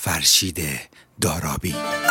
فرشید دارابی.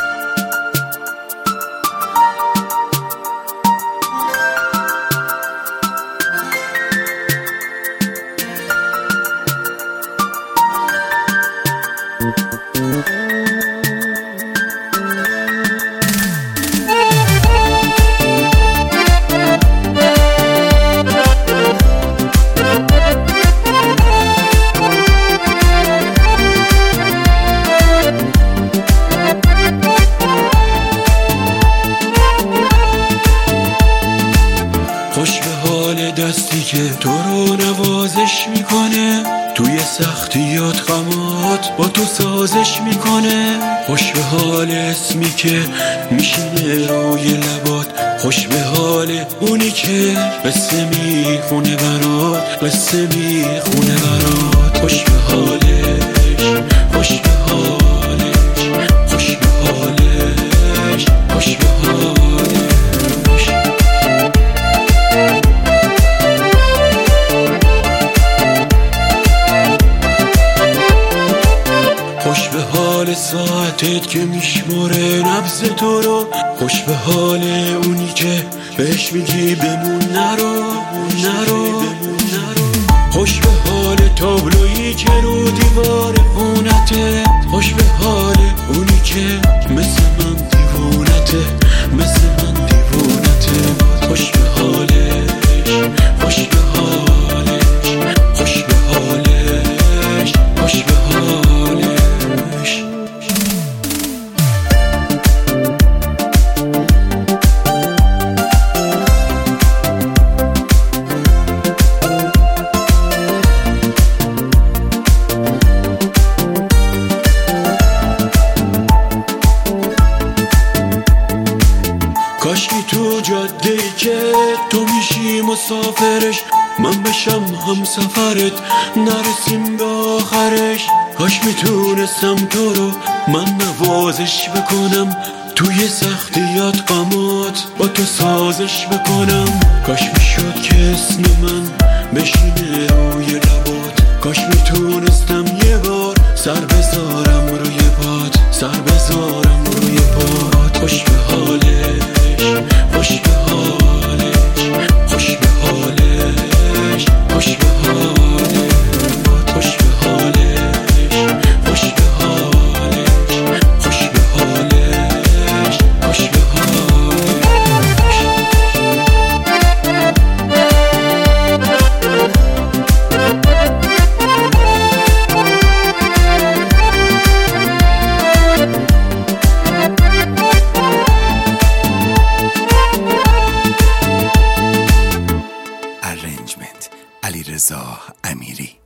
خوش به حال دستی که تو رو نوازش میکنه، توی سختیات غمات با تو سازش میکنه. خوش به حال اسمی که میشینه روی لبات، خوش به حال اونی که قصه میخونه برات، قصه میخونه برات. خوش به حالش، خوش به حالش، خوش به حالش، خوش به حالش. خوش به حال ساعتت که میشماره نبض تو رو، خوش به حال اونی که بهش میگی بمون نرو، نرو. خوش به حال تابلویی که رو دیوار خونته، خوش به حال اونی که مثل من دیوونته، مثل من دیوونته. خوش به حالش، خوش به حالش، خوش به حالش، خوش به حالش. کاشکی تو جاده‌ای که تو میشی مسافرش، من بشم همسفرت نرسیم به آخرش. کاش میتونستم تو رو من نوازش بکنم، توی سختیات غمات با تو سازش بکنم. کاش میشد که اسم من بشینه روی لبات، کاش میتونستم یه بار سر بذارم روی پات، سر بذارم روی پات. خوش به حالش، خوش به حالش، خوش به حالش، خوش به حالش، خوش به حالش، خوش به حالش، خوش به حالش، خوش به حالش. ارنجمنت علیرضا امیری.